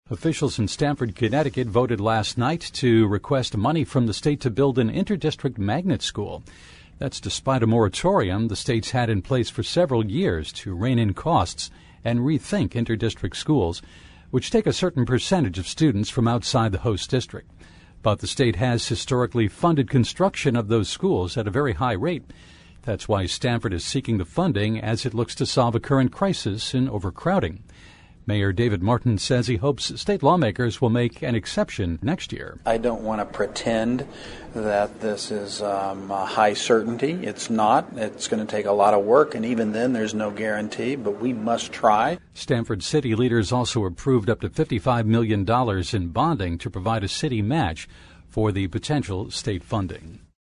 Officials in Stamford, Connecticut voted last night to request money from the state to build an interdistrict magnet school. That's despite a moratorium the state's had in place for several years to rein in costs and rethink interdistrict schools, which take a certain percentage of students from outside the host district. But the state has historically funded construction of those schools at a very high rate. That's why Stamford is seeking the funding as it looks to solve a current crisis in overcrowding. Mayor David Martin says he hopes state lawmakers will make an exception next year. I don't want to pretend that this is a high certainty. It's not. It's going to take a lot of work, and even then there's no guarantee, but we must try. Stamford city leaders also approved up to $55 million in bonding to provide a city match for the potential state funding.